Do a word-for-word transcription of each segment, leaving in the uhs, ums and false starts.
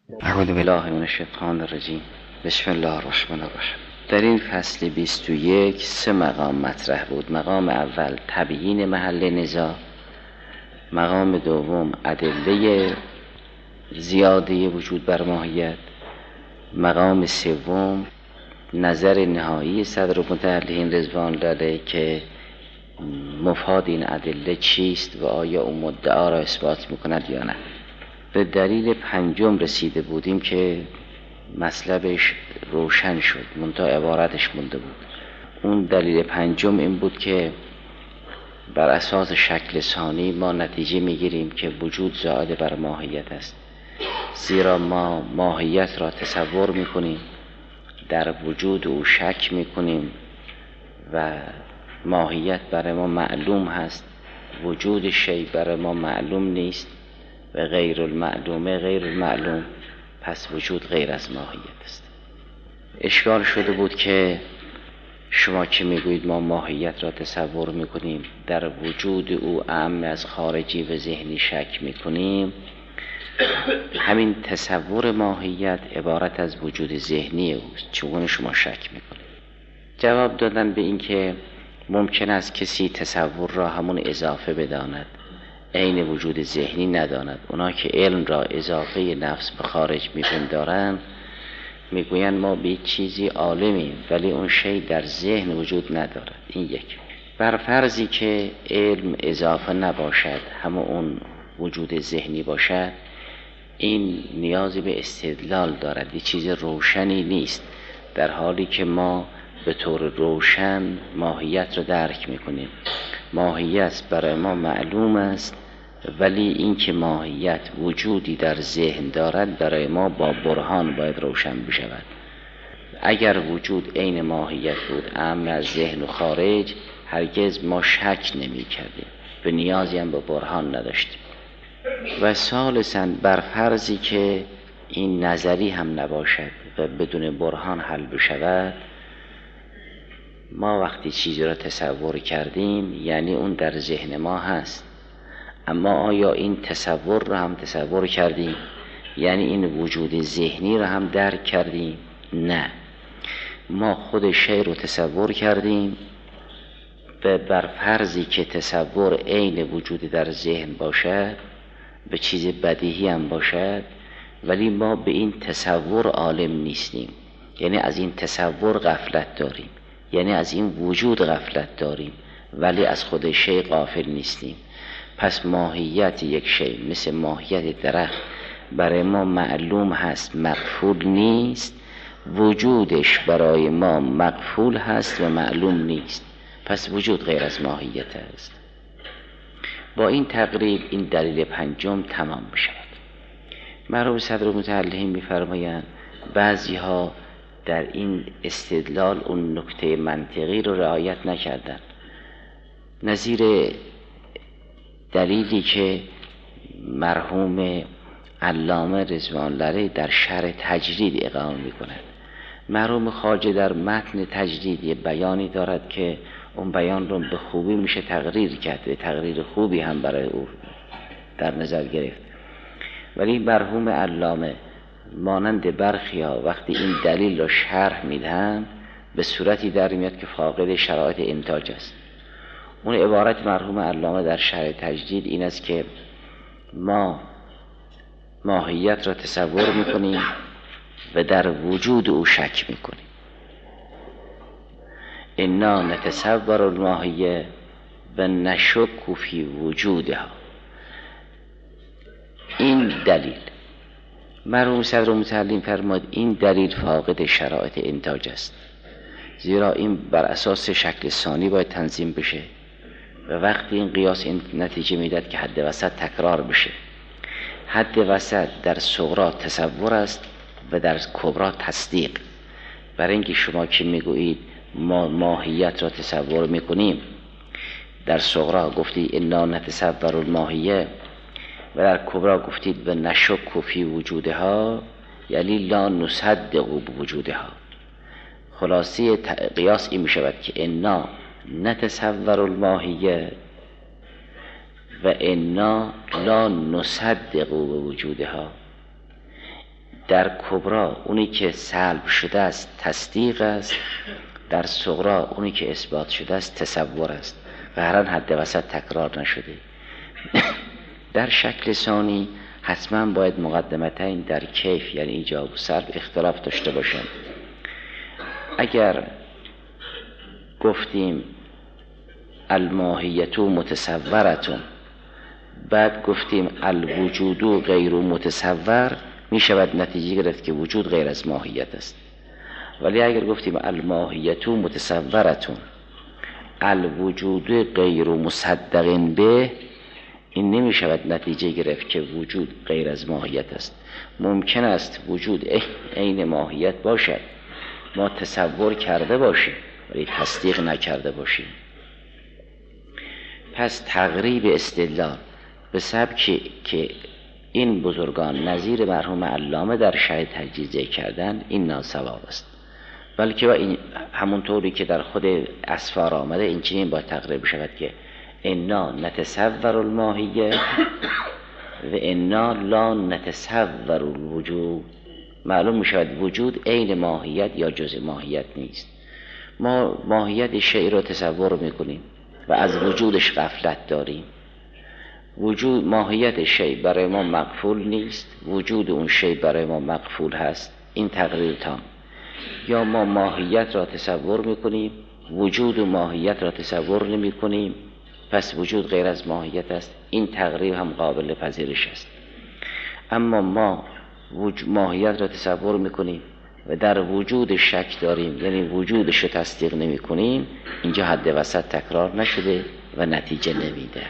اعوذ بالله من الشیطان الرجیم. بسم الله الرحمن الرحیم. در این فصل بیست و یک سه مقام مطرح بود. مقام اول تبیین محل نزاع، مقام دوم ادله زیاده وجود بر ماهیت، مقام سوم نظر نهایی صدر متعلقین رضوان الله علیه که مفاد این ادله چیست و آیا اون مدعا را اثبات میکند یا نه. به دلیل پنجم رسیده بودیم که مطلبش روشن شد، منتها عبارتش مونده بود. اون دلیل پنجم این بود که بر اساس شکل ثانی ما نتیجه میگیریم که وجود زائد بر ماهیت است، زیرا ما ماهیت را تصور میکنیم، در وجود او شک میکنیم و ماهیت برای ما معلوم هست، وجود شیء برای ما معلوم نیست و غیر المعلومه غیر المعلوم، پس وجود غیر از ماهیت است. اشکال شده بود که شما که میگویید ما ماهیت را تصور میکنیم، در وجود او اعم از خارجی و ذهنی شک میکنیم، همین تصور ماهیت عبارت از وجود ذهنی اوست، چگونه شما شک میکنید؟ جواب دادن به این که ممکن است کسی تصور را همون اضافه بداند، عین وجود ذهنی نداند. اونا که علم را اضافه نفس به خارج میپندارند میگویند ما به چیزی عالمیم ولی اون شی در ذهن وجود ندارد. این یک. بر فرضی که علم اضافه نباشد، همون اون وجود ذهنی باشد، این نیازی به استدلال دارد، یه چیز روشنی نیست، در حالی که ما به طور روشن ماهیت را درک میکنیم. ماهیت برای ما معلوم است، ولی این که ماهیت وجودی در ذهن دارد برای ما با برهان باید روشن بشود. اگر وجود عین ماهیت بود، اعم از ذهن و خارج، هرگز ما شک نمی کردیم، به نیازی هم به برهان نداشتیم. و ثالثاً بر فرضی که این نظری هم نباشد و بدون برهان حل بشود، ما وقتی چیزی را تصور کردیم یعنی اون در ذهن ما هست، اما آیا این تصور را هم تصور کردیم؟ یعنی این وجود ذهنی را هم درک کردیم؟ نه، ما خود شی رو تصور کردیم و بر فرضی که تصور عین وجود در ذهن باشد، به چیز بدیهی هم باشد، ولی ما به این تصور عالم نیستیم، یعنی از این تصور غفلت داریم، یعنی از این وجود غفلت داریم ولی از خود شی غافل نیستیم. پس ماهیت یک شی مثل ماهیت درخت برای ما معلوم هست، مغفول نیست، وجودش برای ما مغفول هست و معلوم نیست، پس وجود غیر از ماهیت است. با این تقریب این دلیل پنجم تمام بشود. مرحوم صدر متعلقین می‌فرمایند بعضی ها در این استدلال اون نکته منطقی رو رعایت نکردن، نظیر دلیلی که مرحوم علامه رضوان الله علیه در شرح تجرید اقامه می‌کند. مرحوم خواجه در متن تجرید یه بیانی دارد که اون بیان رو به خوبی میشه تقریر کرد، تقریر خوبی هم برای او در نظر گرفت، ولی مرحوم علامه مانند برخیا وقتی این دلیل را شرح میدن به صورتی در میاد که فاقد شرایط انتاج است. اون عبارت مرحوم علامه در شرح تجدید این است که ما ماهیت را تصور میکنیم و در وجود او شک میکنیم. انا نتصور الماهیه و نشک فی وجودها. این دلیل مرحوم صدر متعلم فرمود این دلیل فاقد شرایط انتاج است، زیرا این بر اساس شکل ثانی باید تنظیم بشه و وقتی این قیاس این نتیجه میداد که حد وسط تکرار بشه. حد وسط در صغرا تصور است و در کبرا تصدیق. برای اینکه شما که میگویید ما ماهیت را تصور میکنیم، در صغرا گفتی انا نتصور الماهیه و در کبرا گفتید و نشک فی وجودها، یعنی لا نصدق بوجودها. خلاصه قیاس این میشود که انا نتصور الماهیه و انا لا نصدق بوجودها. در کبرا اونی که سلب شده است تصدیق است، در صغرا اونی که اثبات شده است تصور است و هر حد وسط تکرار نشده. در شکل ثانی حتما باید مقدمتین در کیف یعنی ایجاب و سلب اختلاف داشته باشند. اگر گفتیم الماهیت متصورتون بعد گفتیم الوجود غیر متصور، می شود نتیجه گرفت که وجود غیر از ماهیت است. ولی اگر گفتیم الماهیت متصورتون الوجود غیر مصدق به، این نمی شود نتیجه گرفت که وجود غیر از ماهیت است. ممکن است وجود عین ماهیت باشد، ما تصور کرده باشیم ولی تصدیق نکرده باشیم. پس تقریب استدلال به سبکی که این بزرگان نظیر مرحوم علامه در شرح تجدید ذکر کردن این ناصواب است، بلکه و این همونطوری که در خود اسفار آمده این چنین با تقریب شود که انا نتصور الماهیه و انا لا نتصور الوجود. معلوم می شود وجود عین ماهیت یا جزء ماهیت نیست. ما ماهیت شیء را تصور میکنیم و از وجودش غفلت داریم. وجود ماهیت شیء برای ما مقفول نیست، وجود اون شیء برای ما مقفول هست. این تقریر تام. یا ما ماهیت را تصور میکنیم، وجود و ماهیت را تصور نمی کنیم، پس وجود غیر از ماهیت است. این تقریر هم قابل پذیرش است. اما ما ماهیت را تصور میکنیم و در وجود شک داریم، یعنی وجودش رو تصدیق نمی کنیم، اینجا حد وسط تکرار نشده و نتیجه نمیده.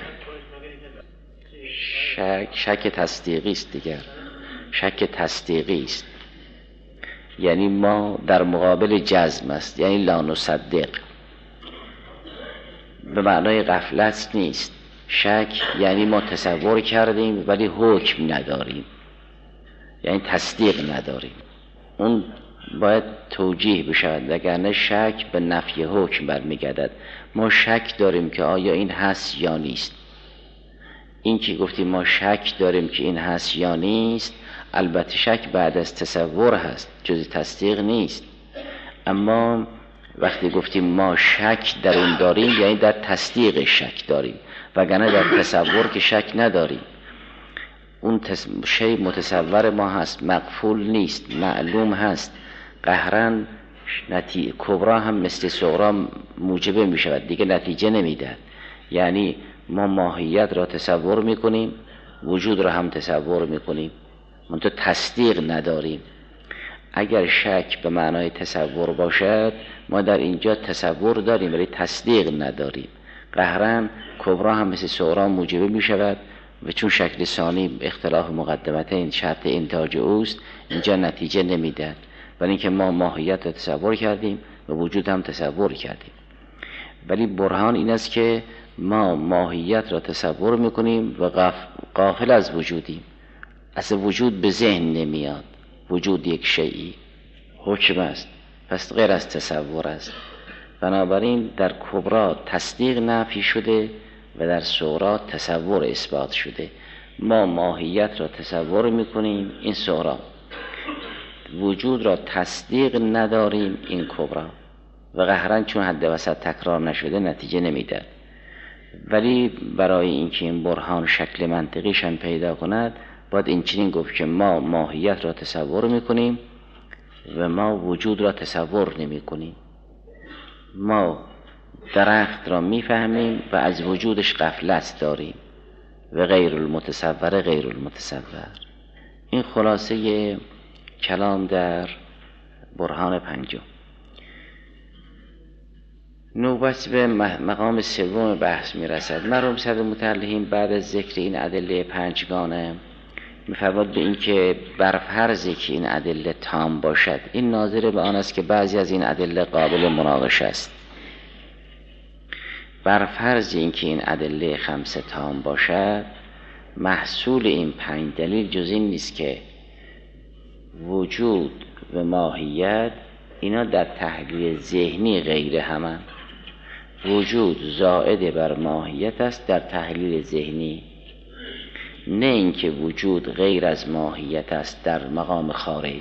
شک شک تصدیقی است دیگر، شک تصدیقی است، یعنی ما در مقابل جزم است، یعنی لا نصدق، به معنای غفلت نیست. شک یعنی ما تصور کردیم ولی حکم نداریم، یعنی تصدیق نداریم. اون باید توجیه بشود، وگرنه شک به نفی حکم برمیگردد. ما شک داریم که آیا این هست یا نیست. این که گفتیم ما شک داریم که این هست یا نیست، البته شک بعد از تصور هست، جز تصدیق نیست. اما وقتی گفتیم ما شک در اون داریم، یعنی در تصدیق شک داریم، وگرنه در تصور که شک نداریم. اون شیء متصور ما هست، مقفول نیست، معلوم هست. قهرن نتی... کبرا هم مثل صغرا موجبه می شود، دیگه نتیجه نمیده. یعنی ما ماهیت را تصور میکنیم، وجود را هم تصور میکنیم، منتها تصدیق نداریم. اگر شک به معنای تصور باشد، ما در اینجا تصور داریم ولی تصدیق نداریم. قهرن کبرا هم مثل صغرا موجبه می شود و چون شکل ثانی اختلاف مقدمتین شرط انتاج اوست، اینجا نتیجه نمیده. ولی اینکه ما ماهیت را تصور کردیم و وجود هم تصور کردیم. ولی برهان این است که ما ماهیت را تصور میکنیم و غافل از وجودیم. اصلا وجود به ذهن نمیاد. وجود یک شیئی حکم است، پس غیر از تصور است. بنابراین در کبرا تصدیق نفی شده و در صغرا تصور اثبات شده. ما ماهیت را تصور میکنیم، این صغرا. وجود را تصدیق نداریم، این کبرا. و قهرن چون حد وسط تکرار نشده نتیجه نمیده. ولی برای اینکه این برهان شکل منطقیش هم پیدا کند، باید این چنین گفت که ما ماهیت را تصور میکنیم و ما وجود را تصور نمی کنیم. ما درخت را میفهمیم و از وجودش غفلت داریم و غیر المتصور غیر المتصور. این خلاصه کلام در برهان پنجم. نوبت به مقام سوم بحث میرسد. مرحوم صدر متعلقین بعد از ذکر این ادله پنجگانه می‌فرماید به این که بر فرضی که این ادله تام باشد، این ناظر به آن است که بعضی از این ادله قابل مناقشه است. بر فرض این که این ادله خمسه تام باشد، محصول این پنج دلیل جز این نیست که وجود و ماهیت اینا در تحلیل ذهنی غیر همند. وجود زائد بر ماهیت است در تحلیل ذهنی. نه اینکه وجود غیر از ماهیت است در مقام خارج.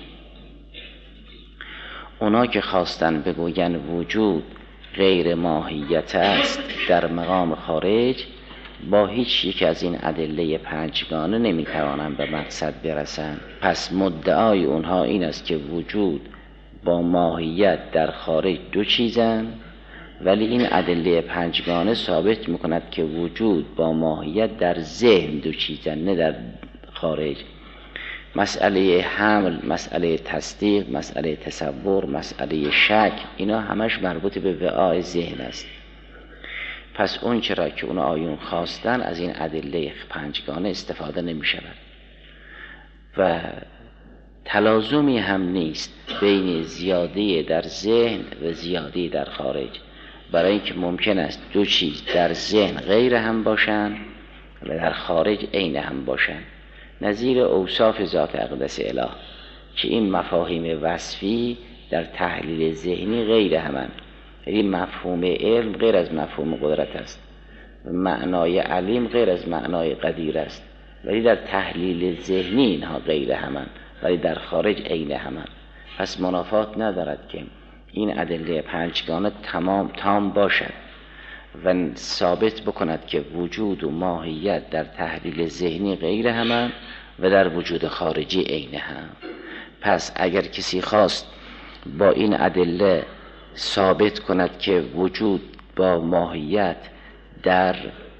اونا که خواستن بگوین وجود غیر ماهیت است در مقام خارج، با هیچ یک از این ادله پنجگانه نمیتوانند به مقصد برسند. پس مدعای اونها این است که وجود با ماهیت در خارج دو چیزند، ولی این ادله پنجگانه ثابت میکند که وجود با ماهیت در ذهن دو چیزند، نه در خارج. مسئله حمل، مسئله تصدیق، مسئله تصور، مسئله شک، اینا همش مربوط به وعای ذهن است. پس اون چرا که اون آیون خواستن از این ادله پنجگانه استفاده نمی شود و تلازمی هم نیست بین زیاده در ذهن و زیاده در خارج، برای اینکه ممکن است دو چیز در ذهن غیر هم باشند و در خارج عین هم باشند. نظیر اوصاف ذات اقدس اله که این مفاهیم وصفی در تحلیل ذهنی غیر همند، یعنی مفهوم علم غیر از مفهوم قدرت است، معنای علیم غیر از معنای قدیر است، ولی در تحلیل ذهنی اینها غیر همند ولی در خارج عین همند. پس منافات ندارد که این ادله پنجگانه تمام تام باشد و ثابت بکند که وجود و ماهیت در تحلیل ذهنی غیر همند و در وجود خارجی عین هم. پس اگر کسی خواست با این ادله ثابت کند که وجود با ماهیت در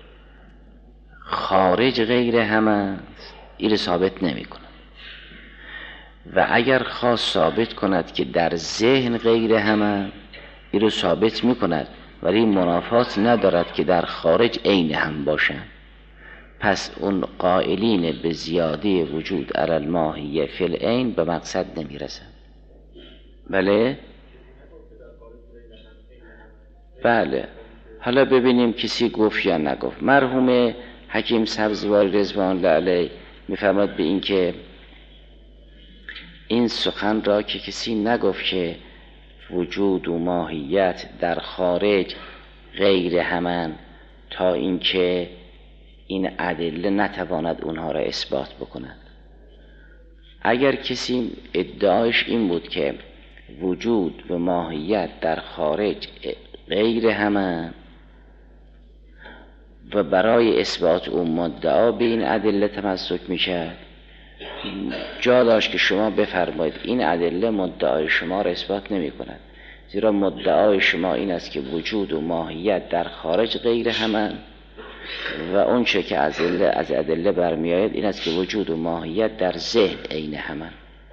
خارج غیر هم است، این ثابت نمی کند. و اگر خواست ثابت کند که در ذهن غیر هم است، این رو ثابت می کند، ولی منافات ندارد که در خارج عین هم باشند. پس اون قائلین به زیاده وجود علی الماهیه فی العین به مقصد نمی رسند. بله؟ بله. حالا ببینیم کسی گفت یا نگفت. مرحوم حکیم سبزواری رضوان الله علیه می‌فرماید به این که این سخن را که کسی نگفت که وجود و ماهیت در خارج غیر همان تا اینکه این ادله نتواند اونها را اثبات بکند. اگر کسی ادعایش این بود که وجود و ماهیت در خارج غیر همان و برای اثبات اون مدعا به این ادله تمسک میشه، جا داشت که شما بفرمایید این ادله مدعای شما را اثبات نمی کند، زیرا مدعای شما این است که وجود و ماهیت در خارج غیر همان و اون چه که از ادله از ادله برمی آید این است که وجود و ماهیت در ذهن عین همان،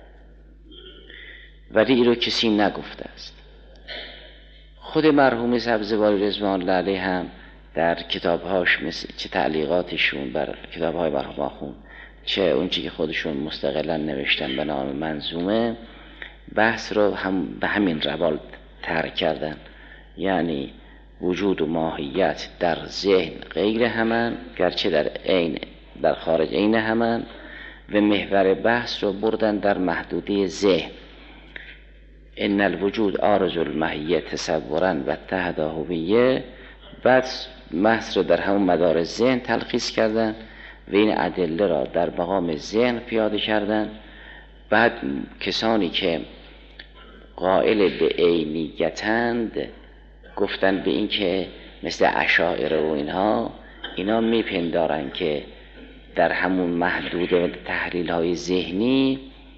ولی این رو کسی نگفته است. خود مرحوم سبزواری رضوان الله علیه هم در کتابهاش مثل چه تعلیقاتشون بر کتابهای مرحوم آخوند، چه اون چی که خودشون مستقلا نوشتن به نام منظومه، بحث رو هم به همین روال ترک کردن، یعنی وجود و ماهیت در ذهن غیر همان گرچه در عین در خارج عین همان، و محور بحث رو بردن در محدوده ذهن. ان الوجود عارض الماهیه تصورا و اتحد هویه، بعد بحث رو در همون مدار ذهن تلخیص کردن و این ادله را در مقام ذهن پیاده کردن. بعد کسانی که قائل به عینیتند گفتن به این که مثل اشاعره و اینها، اینا میپندارن که در همون محدوده تحلیل های ذهنی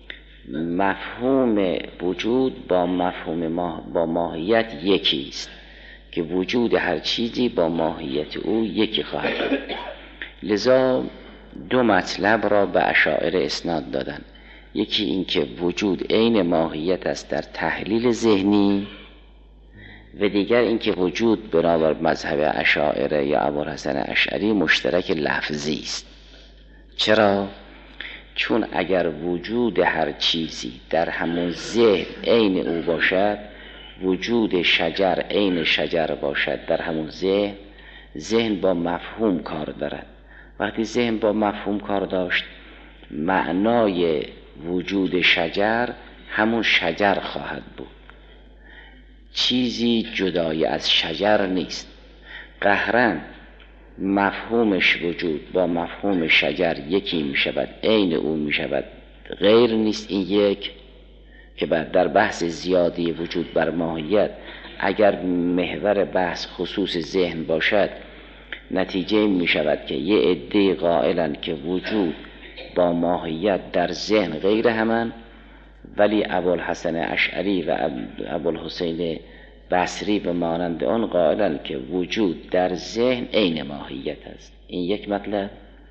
مفهوم وجود با مفهوم ما با ماهیت یکی است، که وجود هر چیزی با ماهیت او یکی خواهد بود. لذا دو مطلب را به اشاعره اسناد دادن، یکی این که وجود عین ماهیت است در تحلیل ذهنی، و دیگر این که وجود بنابر مذهب اشاعره یا ابوالحسن اشعری مشترک لفظی است. چرا؟ چون اگر وجود هر چیزی در همون ذهن عین او باشد، وجود شجر عین شجر باشد در همون ذهن، ذهن با مفهوم کار دارد. وقتی ذهن با مفهوم کار داشت، معنای وجود شجر همون شجر خواهد بود، چیزی جدای از شجر نیست. قهرن مفهومش وجود با مفهوم شجر یکی می شود، عین او می شود، غیر نیست این یک، که در بحث زیادی وجود بر ماهیت اگر محور بحث خصوص ذهن باشد، نتیجه می شود که یه عده قائلن که وجود با ماهیت در ذهن غیر همان، ولی ابوالحسن اشعری و ابوالحسین بصری و مانند آن قائلن که وجود در ذهن عین ماهیت است. این یک مطلب.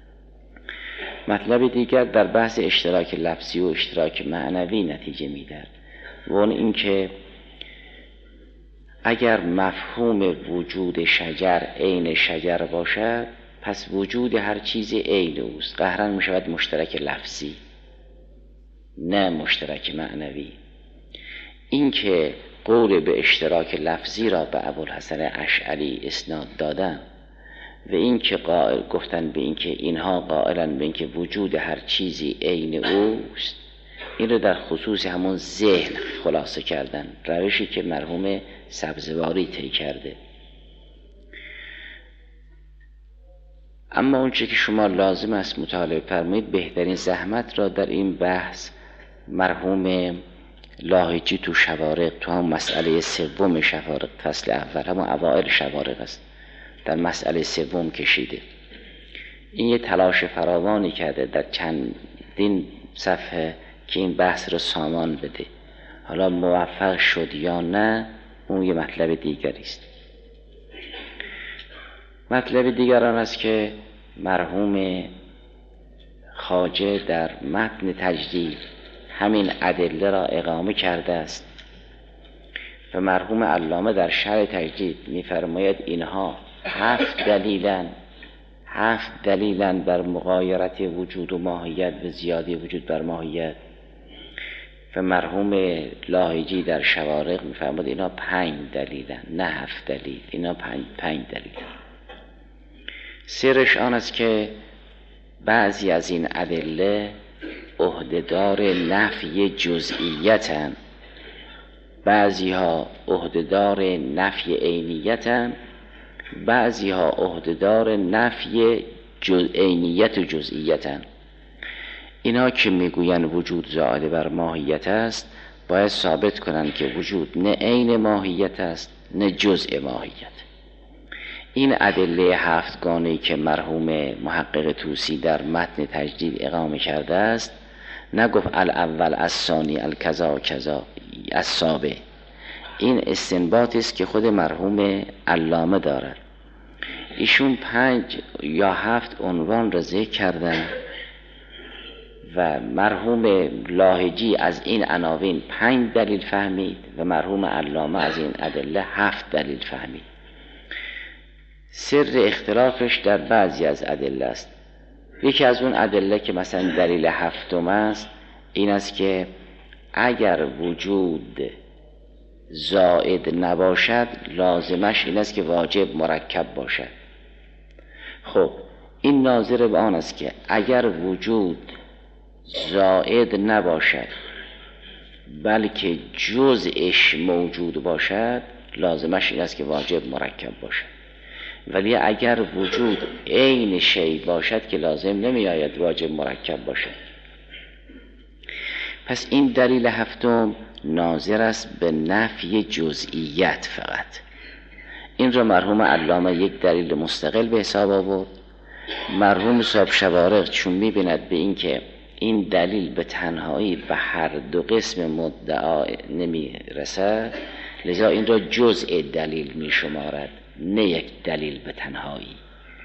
مطلب دیگر در بحث اشتراک لفظی و اشتراک معنوی نتیجه میدهد و اون این که اگر مفهوم وجود شجر عین شجر باشد، پس وجود هر چیز عین اوست، قهرن می شود مشترک لفظی نه مشترک معنوی. این که قول به اشتراک لفظی را به ابوالحسن اشعری اسناد دادن و این که قائل گفتن به این که اینها قائلن به این که وجود هر چیزی عین اوست، این رو در خصوص همون ذهن خلاصه کردن، روشی که مرحوم سبزواری طی کرده. اما اونچه که شما لازم است مطالعه فرمایید، بهترین زحمت را در این بحث مرحوم لاهیجی تو شوارق، تو هم مسئله سوم شوارق فصل اول، همون اوائل شوارق است، در مسئله سوم کشیده. این یه تلاش فراوانی کرده در چندین صفحه که این بحث رو سامان بده. حالا موفق شد یا نه اون یه مطلب دیگری است. مطلب دیگر آن است که مرحوم خواجه در متن تجدید همین ادله را اقامه کرده است و مرحوم علامه در شرح تجدید می‌فرماید اینها هفت دلیلن هفت دلیلن بر مغایرت وجود و ماهیت و زیادی وجود بر ماهیت، و مرحوم لاهیجی در شوارق می‌فرماید اینا پنج دلیلن نه هفت دلیل، اینا پنج پنج دلیلن. سرش آن است که بعضی از این ادله عهده‌دار نفی جزئیتن، بعضی ها عهده‌دار نفی عینیتن، بعضی ها عهده‌دار نفی جز... عینیت و جزئیتن. اینا که میگوین وجود زائد بر ماهیت است، باید ثابت کنند که وجود نه عین ماهیت است نه جزء ماهیت. این ادله هفتگانه‌ای که مرحوم محقق طوسی در متن تجدید اقامه کرده است، نگفت الاول الثانی الکذا کذا السابع، این استنباط است که خود مرحوم علامه دارد. ایشون پنج یا هفت عنوان را ذکر کردن و مرحوم لاهیجی از این عناوین پنج دلیل فهمید و مرحوم علامه از این ادله هفت دلیل فهمید. سر اختلافش در بعضی از ادله است. یکی از اون ادله که مثلا دلیل هفتم است این است که اگر وجود زائد نباشد لازمش این است که واجب مرکب باشد. خب این ناظر به آن است که اگر وجود زائد نباشد بلکه جزءش موجود باشد لازمش این است که واجب مرکب باشد. ولی اگر وجود عین شی باشد که لازم نمی آید واجب مرکب باشد. پس این دلیل هفتم ناظر است به نفی جزئیت فقط. این را مرحوم علامه یک دلیل مستقل به حساب آورد. مرحوم صاحب شوارق چون می بیند به این که این دلیل به تنهایی به هر دو قسم مدعا نمی رسد، لذا این را جزء دلیل می شمارد نه یک دلیل به تنهایی.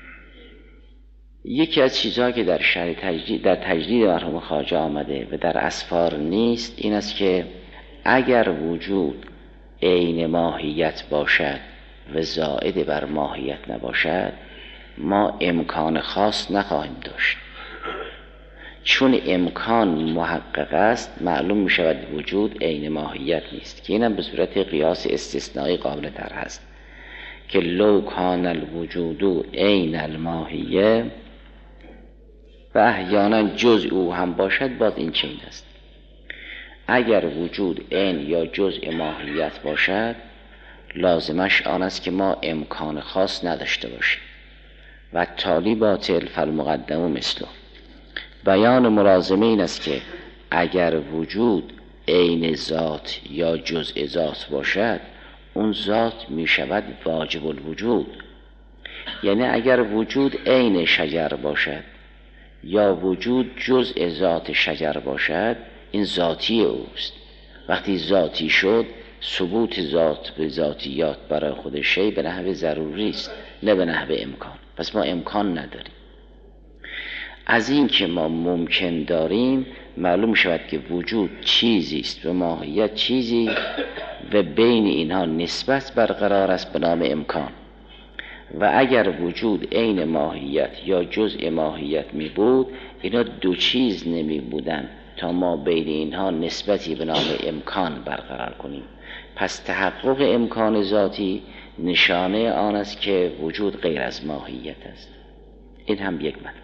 یکی از چیزها که در شرح تجدید در تجدید مرحوم خواجه آمده و در اسفار نیست این است که اگر وجود عین ماهیت باشد و زائد بر ماهیت نباشد ما امکان خاص نخواهیم داشت. چون امکان محقق است معلوم می شود وجود عین ماهیت نیست، که اینم به صورت قیاس استثنایی قابل طرح است که لو کان الوجود عین الماهیه و احیانا جزء او هم باشد، باز این چنین است. اگر وجود عین یا جزء ماهیت باشد لازمش آن است که ما امکان خاص نداشته باشیم. و تالی باطل فالمقدم مثله. بیان ملازمه این است که اگر وجود عین ذات یا جزء ذات باشد، اون ذات می شود واجب الوجود. یعنی اگر وجود عین شجر باشد یا وجود جزء ذات شجر باشد، این ذاتی اوست. وقتی ذاتی شد، ثبوت ذات به ذاتیات برای خود شی به نحو ضروری است، نه به نحو امکان. پس ما امکان نداریم. از این که ما ممکن داریم معلوم شود که وجود چیزی است و ماهیت چیزی و بین اینها نسبت برقرار است به نام امکان. و اگر وجود عین ماهیت یا جزء ماهیت می بود، اینا دو چیز نمی بودن تا ما بین اینها نسبتی به نام امکان برقرار کنیم. پس تحقق امکان ذاتی نشانه آن است که وجود غیر از ماهیت است. این هم یک مطلب.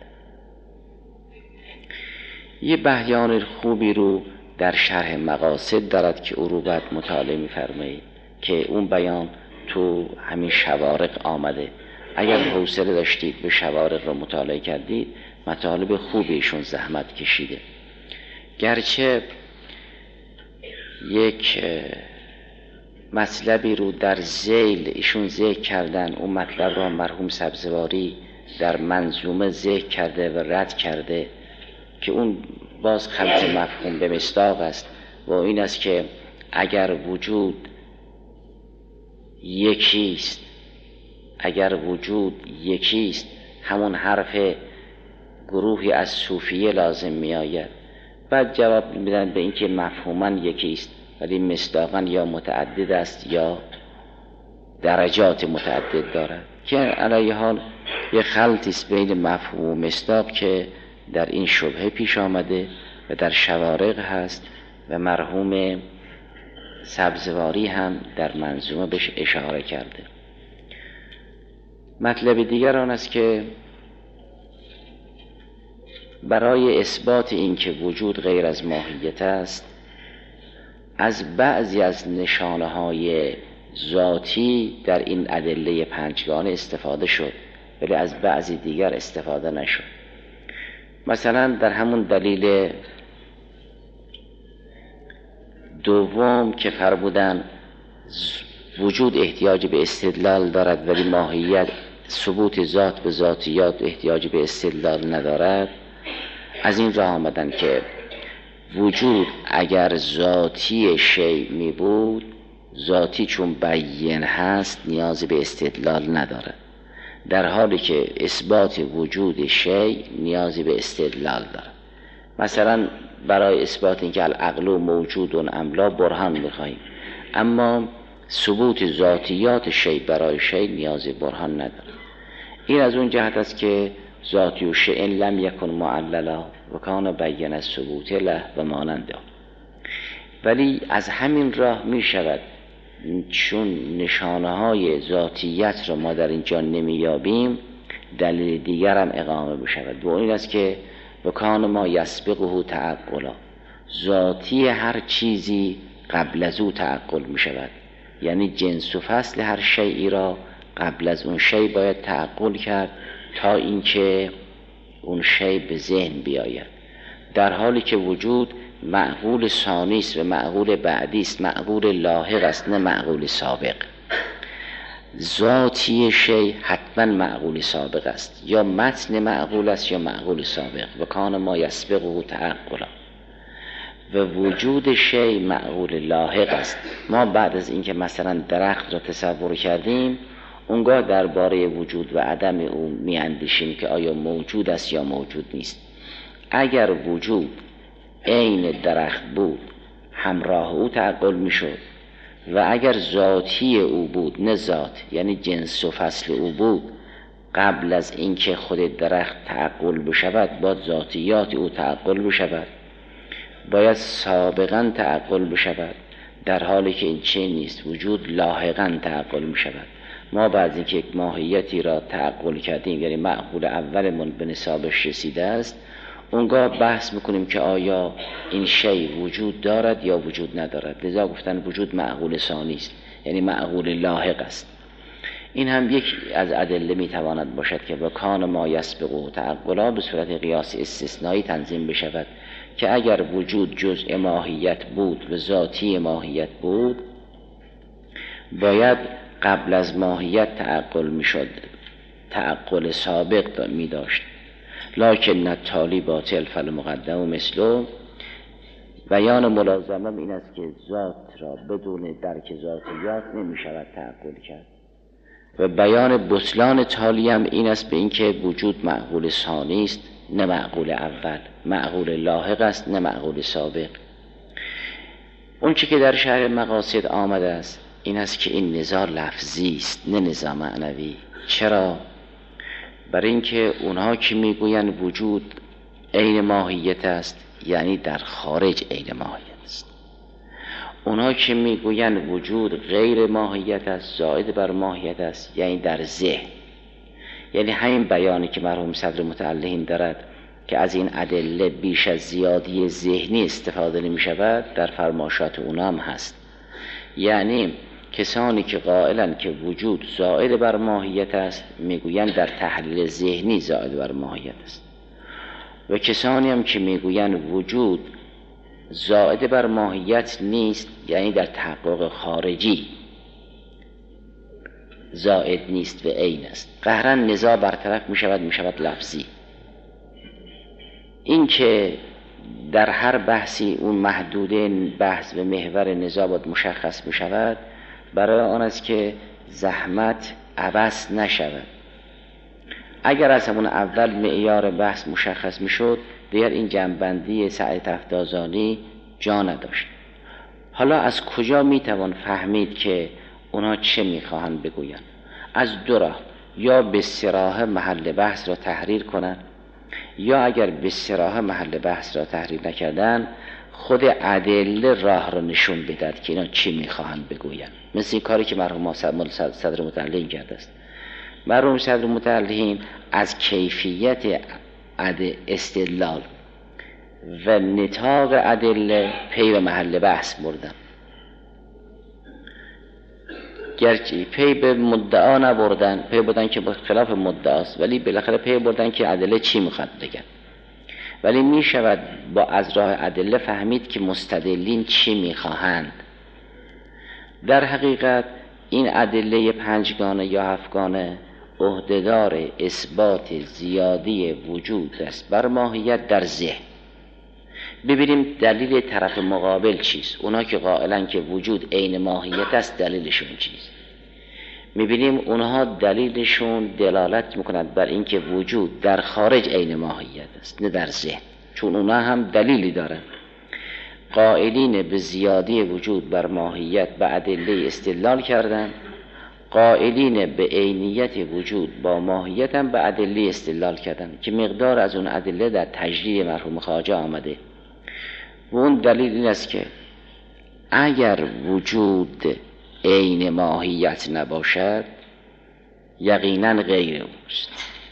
یه بیان خوبی رو در شرح مقاصد دارد که او رو بعد مطالعه می‌فرمایید که اون بیان تو همین شوارق آمده. اگر حوصله داشتید به شوارق رو مطالعه کردید، مطالب خوبیشون زحمت کشیده. گرچه یک مطلبی رو در ذیل ایشون ذکر کردن، اون مطلب رو مرحوم سبزواری در منظومه ذکر کرده و رد کرده که اون باز خلط مفهوم به مصداق است و این است که اگر وجود یکیست اگر وجود یکیست همون حرف گروهی از صوفیه لازم می آید. بعد جواب میدن به اینکه مفهوما یکیست ولی مصداقا یا متعدد است یا درجات متعدد دارد، که علیه حال یک خلطی است بین مفهوم و مصداق که در این شبهه پیش آمده و در شوارق هست و مرحوم سبزواری هم در منظومه بهش اشاره کرده. مطلب دیگر آن است که برای اثبات این که وجود غیر از ماهیت است، از بعضی از نشانه های ذاتی در این ادله پنجگانه استفاده شد ولی از بعضی دیگر استفاده نشد. مثلا در همون دلیل دوم که فرمودن وجود احتیاج به استدلال دارد ولی ماهیت ثبوت ذات به ذاتیات احتیاج به استدلال ندارد، از این راه آمدن که وجود اگر ذاتی شی می بود، ذاتی چون بیین هست نیاز به استدلال ندارد، در حالی که اثبات وجود شی نیازی به استدلال دارد. مثلا برای اثبات اینکه العقل موجود املا برهان می‌خواهیم، اما ثبوت ذاتیات شی برای شی نیازی برهان ندارد. این از اون جهت است که ذاتی و شیء لم یکن معللا و کان بیان الثبوت له و ماننده. ولی از همین راه می شود چون نشانه های ذاتیت را ما در اینجا نمیابیم، دلیل دیگر هم اقامه بشود و این است که و کان ما یسبقه تعقلا، ذاتی هر چیزی قبل از او تعقل می شود. یعنی جنس و فصل هر شیئی را قبل از اون شی باید تعقل کرد تا اینکه اون شی به ذهن بیاید، در حالی که وجود معقول ثانی است و معقول بعدی است، معقول لاحق است نه معقول سابق. ذاتی شی حتما معقول سابق است، یا متن معقول است یا معقول سابق و کان ما یسبقه تعقلا، و وجود شی معقول لاحق است. ما بعد از اینکه مثلا درخت را تصور کردیم، اونگاه درباره وجود و عدم او میاندیشیم که آیا موجود است یا موجود نیست. اگر وجود عین درخت بود همراه او تعقل میشد، و اگر ذاتی او بود نه ذات یعنی جنس و فصل او بود، قبل از اینکه خود درخت تعقل بشود باید ذاتیات او تعقل بشود، باید سابقا تعقل بشود، در حالی که این چه نیست، وجود لاحقا تعقل میشود. ما بعد اینکه یک ماهیتی را تعقل کردیم یعنی معقول اولمون به نصابش رسیده است، اونگاه بحث میکنیم که آیا این شی وجود دارد یا وجود ندارد. لذا گفتن وجود معقول ثانی است یعنی معقول لاحق است. این هم یک از ادله میتواند باشد که با کان ما یسبق تعقلا به صورت قیاس استثنایی تنظیم بشود که اگر وجود جزء ماهیت بود و ذاتی ماهیت بود باید قبل از ماهیت تعقل میشد، تعقل سابق می داشت. لکن التالی باطل فالمقدم مثله. بیان ملازمه این است که ذات را بدون درک ذاتیات نمی شود تعقل کرد و بیان بطلان تالی هم این است به اینکه وجود معقول ثانی است نه معقول اول، معقول لاحق است نه معقول سابق. اون چی که در شرح مقاصد آمده است این است که این نزاع لفظی است نه نزاع معنوی. چرا؟ برای اینکه اونها که میگویند وجود عین ماهیت است یعنی در خارج عین ماهیت است. اونها که میگویند وجود غیر ماهیت است، زائد بر ماهیت است، یعنی در ذهن. یعنی همین بیانی که مرحوم صدر متعلهین دارد که از این ادله بیش از زیادی ذهنی استفاده نمی شود در فرماشات اونها هم هست. یعنی کسانی که قائلند که وجود زائد بر ماهیت است میگویند در تحلیل ذهنی زائد بر ماهیت است و کسانی هم که میگویند وجود زائد بر ماهیت نیست یعنی در تحقق خارجی زائد نیست و عین است. قهرا نزاع برطرف می شود می شود لفظی. این که در هر بحثی اون محدوده بحث و محور نزاع باید مشخص می شود برای آن است که زحمت عبث نشود. اگر از همون اول معیار بحث مشخص می شد دیگر این جنبندی سعی تفتازانی جا نداشت. حالا از کجا می توان فهمید که اونا چه می خواهند بگویند؟ از دو راه، یا به صراحه محل بحث را تحریر کنند یا اگر به صراحه محل بحث را تحریر نکردن خود ادله راه را نشون بدهد که اینا چی میخواهند بگویند. مثل این کاری که مرحوم صدر متعلهین کرده است. مرحوم صدر متعلهین از کیفیت استدلال و نطاق ادله پی به محل بحث بردن، گرچه پی به مدعا نبردن، پی بردن که خلاف مدعاست ولی بالاخره پی بردن که ادله چی میخواد بگن. ولی می شود با از راه ادله فهمید که مستدلین چی میخواهند. در حقیقت این ادله پنجگانه یا هفتگانه عهدهدار اثبات زیادی وجود است بر ماهیت در ذهن. ببینیم دلیل طرف مقابل چیست. اونا که قائلن که وجود عین ماهیت است دلیلشون چیست؟ میبینیم اونها دلیلشون دلالت میکند بر اینکه وجود در خارج عین ماهیت است نه در ذهن، چون اونها هم دلیلی دارن. قائلین به زیادی وجود بر ماهیت به ادله استدلال کردن، قائلین به عینیت وجود با ماهیت هم به ادله استدلال کردن که مقدار از اون ادله در تجدید مرحوم خواجه آمده. و اون دلیل این است که اگر وجود عین ماهیت نباشد یقینا غیر اوست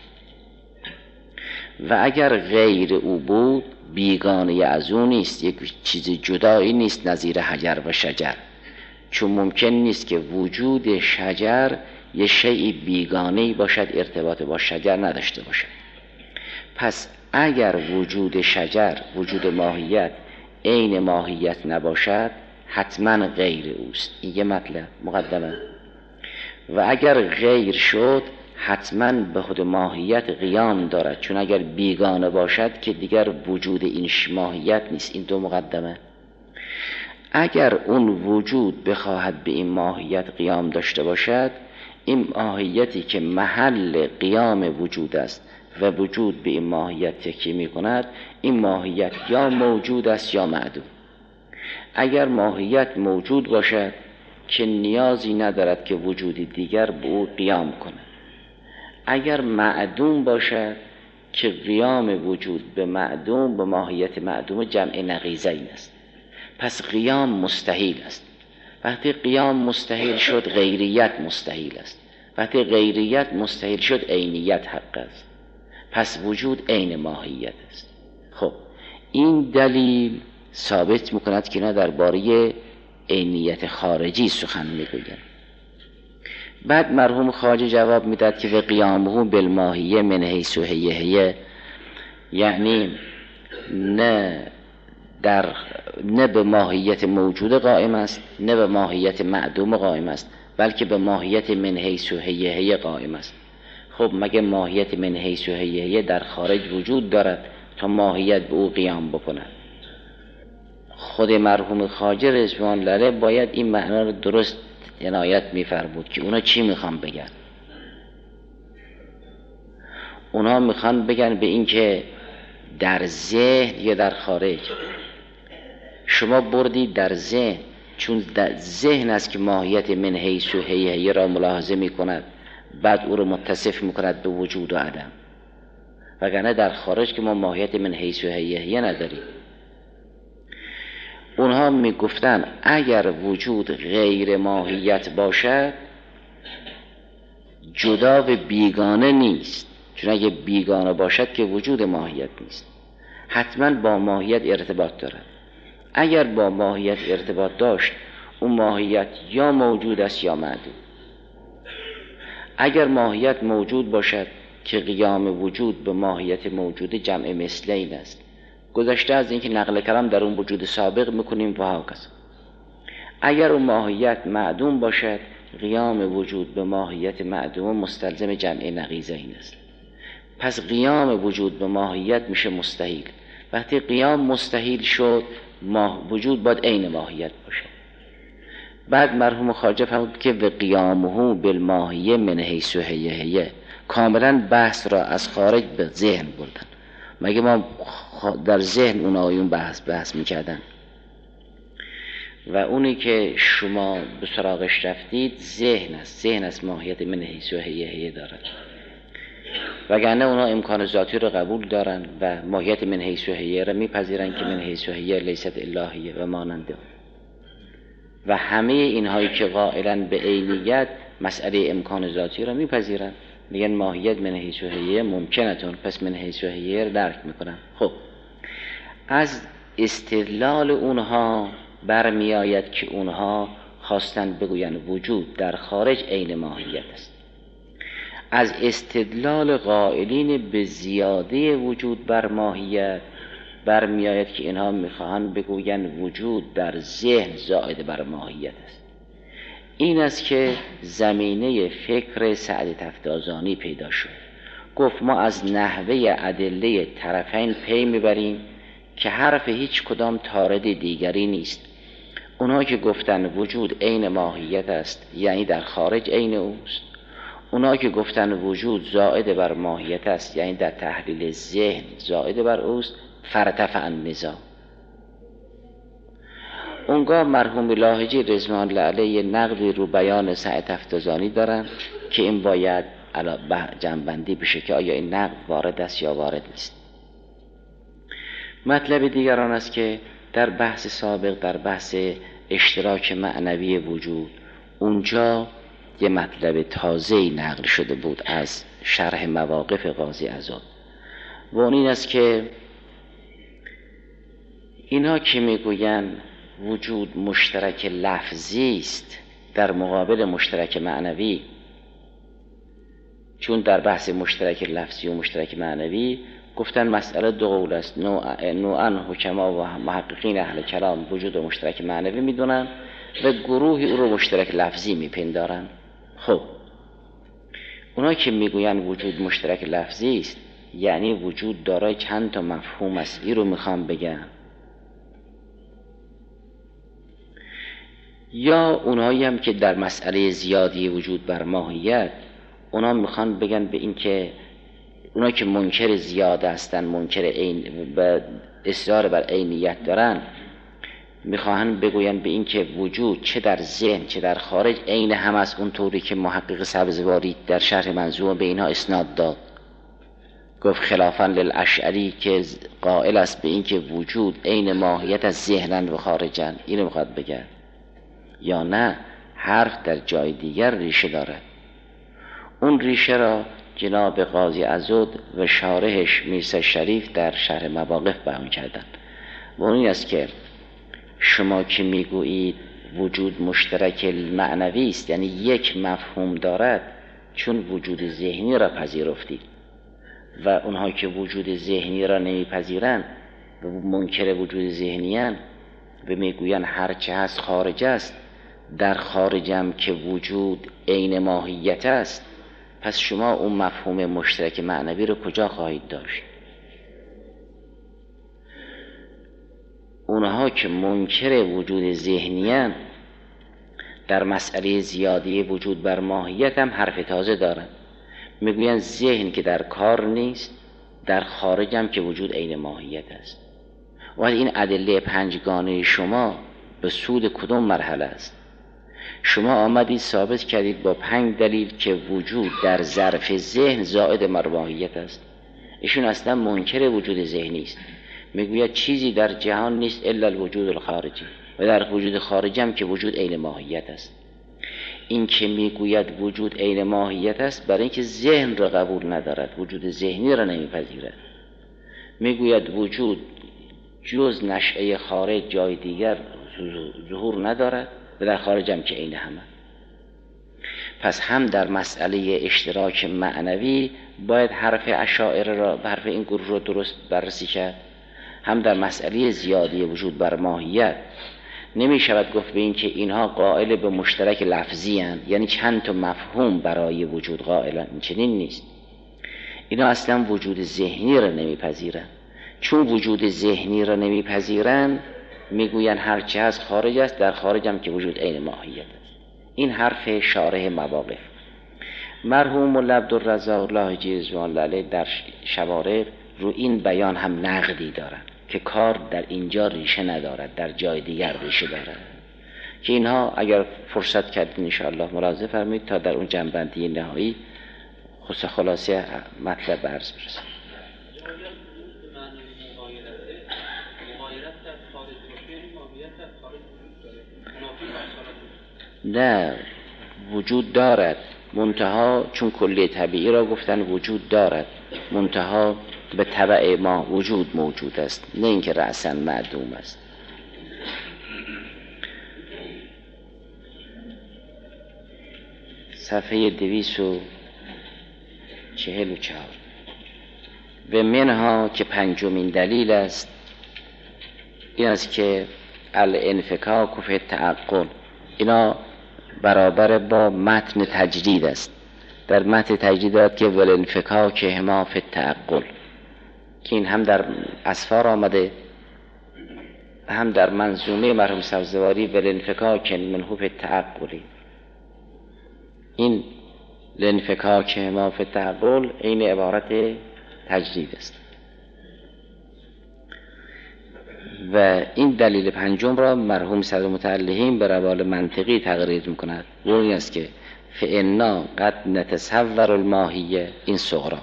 و اگر غیر او بود بیگانه از او نیست، یک چیز جدایی نیست نظیر حجر و شجر، چون ممکن نیست که وجود شجر یه شیء بیگانه‌ای باشد ارتباط با شجر نداشته باشد. پس اگر وجود شجر وجود ماهیت عین ماهیت نباشد حتما غیر اوست. این یه مطلب مقدمه. و اگر غیر شد حتما به خود ماهیت قیام دارد، چون اگر بیگانه باشد که دیگر وجود این ماهیت نیست. این دو مقدمه. اگر اون وجود بخواهد به این ماهیت قیام داشته باشد، این ماهیتی که محل قیام وجود است و وجود به این ماهیت تکیه می کند، این ماهیت یا موجود است یا معدوم. اگر ماهیت موجود باشد که نیازی ندارد که وجودی دیگر به او قیام کنه، اگر معدوم باشد که قیام وجود به معدوم به ماهیت معدوم جمع نقیضین است، پس قیام مستحیل است. وقتی قیام مستحیل شد غیریت مستحیل است، وقتی غیریت مستحیل شد عینیت حق است، پس وجود عین ماهیت است. خب این دلیل ثابت میکند که اینا درباره عینیت خارجی سخن میگویند. بعد مرحوم خواجه جواب میداد که و قیامه بالماهیه من حیث هیه، یعنی نه در نه به ماهیت موجود قائم است، نه به ماهیت معدوم قائم است، بلکه به ماهیت من حیث هیه قائم است. خب مگه ماهیت من حیث هیه در خارج وجود دارد تا ماهیت به او قیام بکند؟ خود مرحوم خواجه رضوان الله باید این معنا رو درست عنایت می‌فرمود که اونا چی میخوان بگن. اونا میخوان بگن به این که در ذهن یا در خارج. شما بردید در ذهن، چون در ذهن است که ماهیت من حیث و هیه را ملاحظه میکند، بعد او رو متصف میکند به وجود و عدم. وگرنه در خارج که ما ماهیت من حیث و هیه نداریم. اونها میگفتن اگر وجود غیر ماهیت باشد جدا و بیگانه نیست، چون اگه بیگانه باشد که وجود ماهیت نیست، حتما با ماهیت ارتباط دارد. اگر با ماهیت ارتباط داشت اون ماهیت یا موجود است یا معدوم. اگر ماهیت موجود باشد که قیام وجود به ماهیت موجود جمع مثلین است، گذشته از اینکه نقل کلام در اون وجود سابق میکنیم و هاکذا. اگر اون ماهیت معدوم باشد قیام وجود به ماهیت معدوم مستلزم جمع نقیضین است. پس قیام وجود به ماهیت میشه مستحیل. وقتی قیام مستحیل شد ما وجود باید عین ماهیت باشه. بعد مرحوم خواجه فرمود که و قیامه بالماهیه من حیث هیه، کاملا بحث را از خارج به ذهن بردن. مگه ما در ذهن اون آیون بحث بحث میکردن؟ و اونی که شما به سراغش رفتید ذهن است. ذهن است ماهیت من حیث هیه دارد. وگرنه اونا امکان ذاتی رو قبول دارن و ماهیت من حیث هیه را میپذیرن که من حیث هیه لیست الهیه و ماننده. و همه اینهایی که قائلن به عینیت مسئله امکان ذاتی را میپذیرن، میگن ماهیت من حیث هیه ممکنتون، پس من حیث هیه را درک میکنن. خب از استدلال اونها برمیآید که اونها خواستن بگوین وجود در خارج عین ماهیت است. از استدلال قائلین به زیاده وجود بر ماهیت برمیآید که اینها میخواهند بگوین وجود در ذهن زائد بر ماهیت است. این است که زمینه فکر سعد تفتازانی پیدا شد. گفت ما از نحوه ادله طرفین پی میبریم که حرف هیچ کدام طارد دیگری نیست. اونها که گفتن وجود عین ماهیت است یعنی در خارج عین اوست. اونها که گفتن وجود زائد بر ماهیت است یعنی در تحلیل ذهن زائد بر اوست، فرتفع النزاع. اونگاه مرحوم لاهجی رضوان الله علیه نقلی رو بیان سعد تفتازانی دارن که این باید جنبندی بشه که آیا این نقل وارد است یا وارد نیست. مطلب دیگر آن است که در بحث سابق در بحث اشتراک معنوی وجود اونجا یه مطلب تازه‌ای نقل شده بود از شرح مواقف قاضی عزاد و اون این است که اینا که میگوین وجود مشترک لفظی است در مقابل مشترک معنوی، چون در بحث مشترک لفظی و مشترک معنوی گفتن مسئله دو قول است. نوعاً حکما و محققین اهل کلام وجود مشترک معنوی میدونن و گروهی او رو مشترک لفظی میپندارن. خب اونا که میگوین وجود مشترک لفظی است یعنی وجود دارای چند تا مفهوم است. این رو میخوام بگم. یا اونایی هم که در مسئله زیادی وجود بر ماهیت اونا میخوان بگن به این که اونا که منکر زیاده هستن، منکر عین و اصرار بر عینیت دارن، میخواهن بگوین به این که وجود چه در ذهن چه در خارج عین هم است، اونطوری که محقق سبزواری در شرح منظومه به اینها اسناد داد. گفت خلافاً للاشعری که قائل است به این که وجود عین ماهیت از ذهنن و خارجن. اینو میخواد بگه یا نه حرف در جای دیگر ریشه دارد. اون ریشه را جناب قاضی عزاد و شارحش میرزا شریف در شرح مواقف بیان کردند و اون این است که شما که میگویید وجود مشترک معنوی است، یعنی یک مفهوم دارد، چون وجود ذهنی را پذیرفتید و اونها که وجود ذهنی را نمیپذیرند و منکر وجود ذهنی اند و میگویند هرچه هست خارج است، در خارجم که وجود عین ماهیت است، پس شما اون مفهوم مشترک معنوی رو کجا خواهید داشت؟ اونها که منکر وجود ذهنی اند در مسئله زیادی وجود بر ماهیت هم حرف تازه دارن، میگوین ذهن که در کار نیست، در خارج هم که وجود عین ماهیت است. و این ادله پنجگانه شما به سود کدوم مرحله است؟ شما آمدید ثابت کردید با پنج دلیل که وجود در ظرف ذهن زائد بر ماهیت است. ایشون اصلا منکر وجود ذهنی است، میگوید چیزی در جهان نیست الا الوجود الخارجی و در وجود خارجی هم که وجود عین ماهیت است. این که میگوید وجود عین ماهیت است برای اینکه ذهن را قبول ندارد، وجود ذهنی را نمیپذیرد. میگوید وجود جز نشأه خارج جای دیگر ظهور ندارد و در خارج هم که عین همه. پس هم در مسئله اشتراک معنوی باید حرف اشاعره را، حرف این گروه را درست بررسی کرد، هم در مسئله زیادی وجود بر ماهیت نمی شود گفت به این که اینها قائل به مشترک لفظی هستند، یعنی چند تا مفهوم برای وجود قائلند. این چنین نیست. اینا اصلا وجود ذهنی را نمیپذیرند. چون وجود ذهنی را نمیپذیرند میگویند هرچه از خارج است، در خارج هم که وجود عین ماهیت است. این حرف شارح مواقف. مرحوم مولا عبدالرزاق لاهجی رضوان الله علیه در شوارق رو این بیان هم نقدی دارند که کار در اینجا ریشه ندارد، در جای دیگر ریشه دارد، که اینها اگر فرصت کردین انشاءالله ملاحظه فرمایید تا در اون جنبندی نهایی خصوص خلاصه مطلب عرض برسیم. نه، وجود دارد، منتها چون کلی طبیعی را گفتن وجود دارد، منتها به تبع ما وجود موجود است، نه اینکه رأساً معدوم است. صفحه دویست و چهل و چهار. و منها که پنجمین دلیل است این است که الانفکاک فی التعقل، اینا برابر با متن تجدید است. در متن تجدید دارد که والانفکاک هما فی التعقل، که این هم در اسفار آمده هم در منظومه مرحوم سبزواری والانفکاک منه فی التعقل. این الانفکاک هما فی التعقل این عبارت تجدید است. و این دلیل پنجم را مرحوم صدر متعلهین به روال منطقی تقریر میکند و این است که فإنا قد نتصور الماهیه، این صغرا،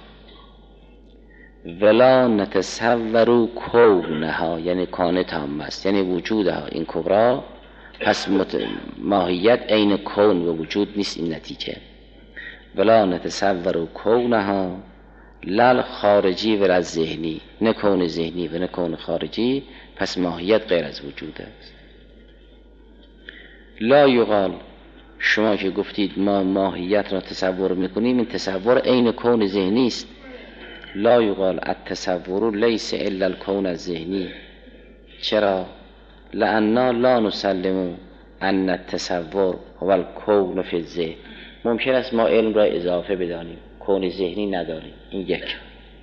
ولا نتصور کونها، یعنی کان تام است، یعنی وجودها، این کبرا. پس مت... ماهیت عین کون و وجود نیست. این نتیجه ولا نتصور کونها لل خارجی و لل ذهنی، نه کون ذهنی و نه کون خارجی، پس ماهیت غیر از وجود است. لا یقال، شما که گفتید ما ماهیت را تصور میکنیم، این تصور عین کون ذهنی است. لا یقال التصور لیس الا الکون الذهنی. چرا؟ لأننا لا نسلم ان التصور هو الکون فی الذهن. ممکن است ما علم را اضافه بدانیم، کون ذهنی نداریم. این یک.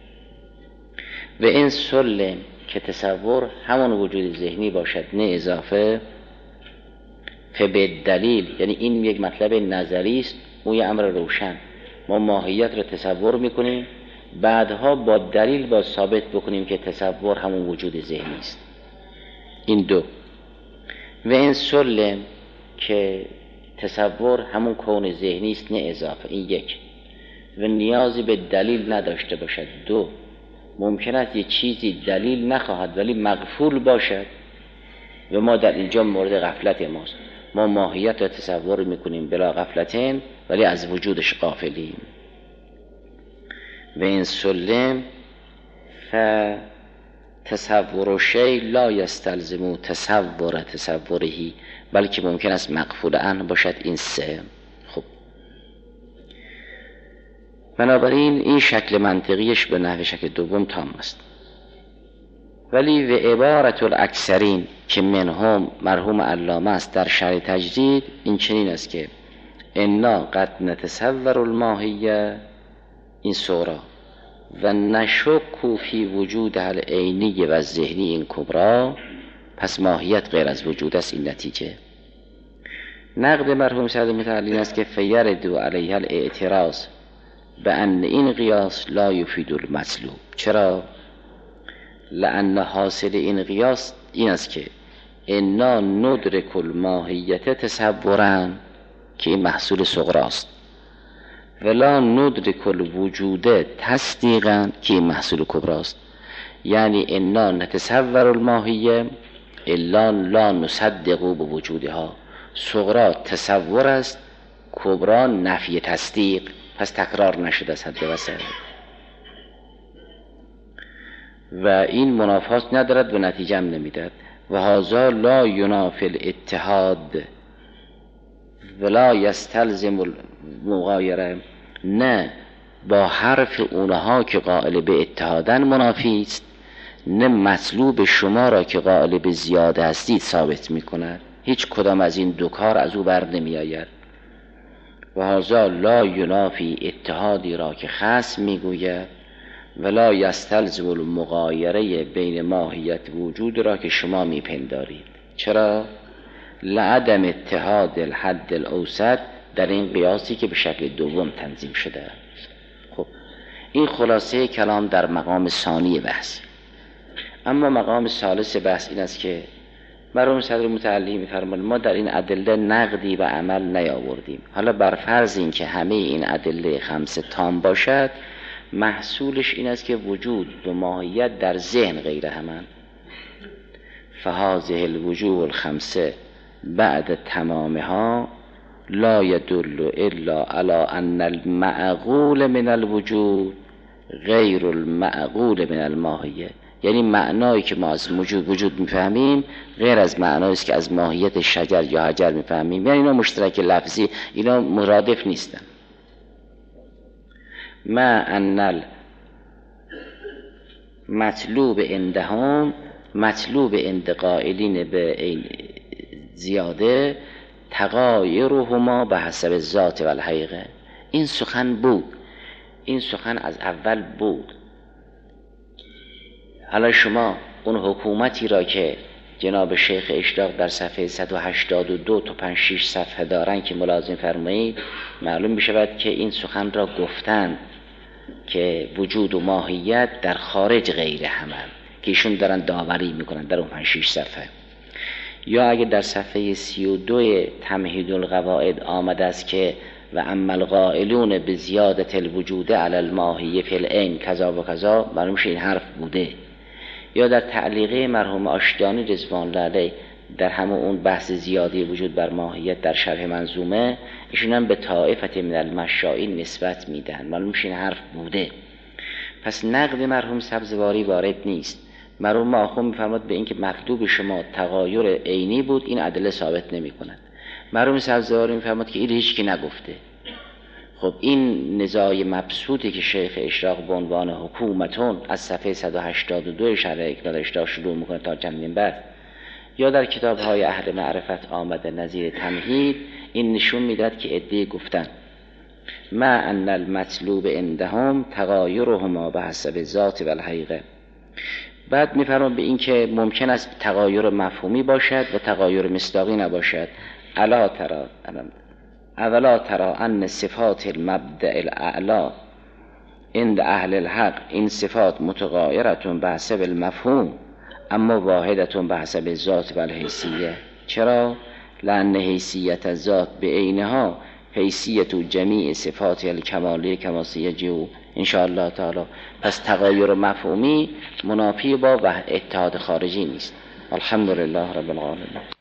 و این سلم که تصور همون وجود ذهنی باشد نه اضافه، فبالدلیل، یعنی این یک مطلب نظری است، اون یه امر روشن. ما ماهیت را تصور میکنیم، بعدها با دلیل با ثابت بکنیم که تصور همون وجود ذهنی است. این دو. و این سلم که تصور همون کون ذهنی است نه اضافه. این یک. و نیازی به دلیل نداشته باشد. دو. ممکن است یه چیزی دلیل نخواهد ولی مغفول باشد و ما در اینجا مورد غفلت ماست. ما ماهیت را تصور میکنیم بلا غفلتین ولی از وجودش غافلیم. و این سلم تصور شی لا یستلزم تصور تصورهی، بلکه ممکن است مقفول عنه باشد این سه. خب بنابراین این شکل منطقیش به نحو شکل دوم تام است. ولی و عبارت الاکثرین که منهم مرحوم علامه است در شرح تجدید این چنین است که انا قد نتصور الماهیه، این سورا، و نشک فی وجود العینی و ذهنی این کبرا، پس ماهیت غیر از وجود است. این نتیجه نقد مرحوم سعد متعلی است که فیردو علیه الاعتراض به ان این قیاس لا یفید المطلوب. چرا؟ لأن حاصل این قیاس این است که انا ندرک الماهیت تصورا، که این محصول صغراست، ولا ندرک الوجود تصدیقا، که این محصول کبراست. یعنی انا نتصور الماهیه الا لا نصدق بوجودها. صغرا تصور است، کبرا نفی تصدیق، پس تکرار نشده از حد وسط و این منافات ندارد و نتیجه هم نمیداد. و هذا لا ینافی الاتحاد ولا یستلزم المغایره، نه با حرف اونها که قائل به اتحادن منافی است، نه مطلوب شما را که قائل به زیاده هستید ثابت میکند. هیچ کدام از این دو کار از او بر نمی آید. و هذا لا ینافی اتحادی را که خصم میگوید ولا یستلزم المغایره بین ماهیت وجود را که شما میپندارید. چرا؟ لعدم اتحاد الحد الاوسط در این قیاسی که به شکل دوم تنظیم شده. خب این خلاصه کلام در مقام ثانی بحث. اما مقام ثالث بحث این است که مرحوم صدر متعلی می‌فرمایند ما در این ادله نقدی و عمل نیاوردیم. حالا بر فرض این که همه این ادله خمسه تام باشد، محصولش این است که وجود و ماهیت در ذهن غیر همان. فهذه الوجوه الخمسه بعد تمامها لا يدل الا على ان المعقول من الوجود غیر المعقول من الماهیه. یعنی معنایی که ما از وجود وجود میفهمیم غیر از معنایی است که از ماهیت شجر یا حجر میفهمیم. یعنی اینا مشترک لفظی، اینا مرادف نیستن. ما ان مطلوب عندهم، مطلوب عند قائلین به این زیاده تغایرهما به حسب ذات و الحقیقه. این سخن بود، این سخن از اول بود. حالا شما اون حکومتی را که جناب شیخ اشراق در صفحه صد و هشتاد و دو تا پنج شش صفحه دارن که ملازم فرمایید، معلوم می شود که این سخن را گفتن که وجود و ماهیت در خارج غیر همند، که ایشون دارن داوری میکنن در اون پنج شش صفحه. یا اگه در صفحه سی و دو تمهید القواعد آمده است که و اما القائلون به زیادت الوجود علی الماهیه فی العین کذا و کذا، معلوم میشه این حرف بوده. یا در تعلیقه مرحوم آشتیانی رضوان الله علیه در همون اون بحث زیادی وجود بر ماهیت در شرح منظومه، ایشون هم به طائفت من المشائین نسبت میدن، معلوم میشه این حرف بوده. پس نقد مرحوم سبزواری وارد نیست. مرحوم آخوند میفرماد به اینکه مطلوب شما تغایر عینی بود، این ادله ثابت نمیکند. مرحوم سبزواری میفرماد که این هیچ کی نگفته. خب این نزاع مبسوطی که شیخ اشراق به عنوان حکومتون از صفحه صد و هشتاد و دو شرح اکمال اشراق شروع میکنه تا چندین بعد، یا در کتاب‌های اهل معرفت آمده نظیر تمهید، این نشون میداد که عده‌ای گفتن ما ان المطلوب عندهم تغایرهما به حسب ذات و الحقیقه. بعد میفرمان به این که ممکن است تغایر مفهومی باشد و تغایر مصداقی نباشد. الا ترى اولا ترى ان صفات المبدأ الاعلا عند اهل الحق این صفات متغایرتون به حسب المفهوم اما واحدتون به حسب ذات و الحیثیه. چرا؟ لأن حیثیت الذات به عینها حیثیت جمیع صفات الکمالیه کما سیجیء ان شاء الله تعالی. پس تغایر مفهومی منافی با اتحاد خارجی نیست. الحمدلله رب العالمین.